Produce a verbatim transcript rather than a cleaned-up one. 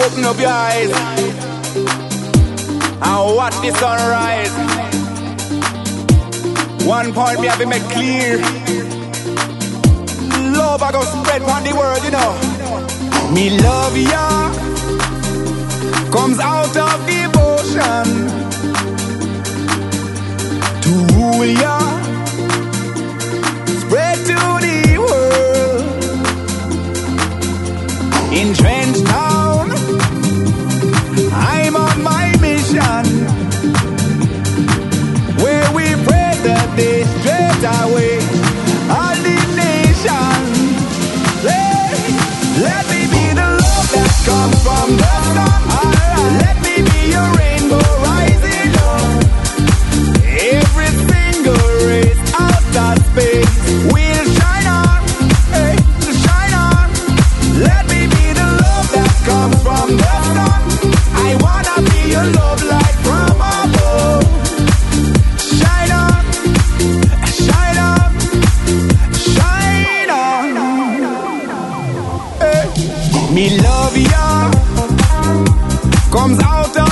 Open up your eyes and watch the sunrise. One point me have to make clear. Love I go spread on the world, you know. Me love ya comes out of devotion to rule ya, spread to the world. In Trench Town, I'm on my mission, where we pray that they straight away all the nation. Let, let me be the love that comes from the sun. Let me be your rainbow rising up. Every single race out of space will shine on, hey, shine on. Let me be the love that comes from the sun. I wanna be your love light from above. Shine on, shine on, shine on. Hey. Me love ya comes out of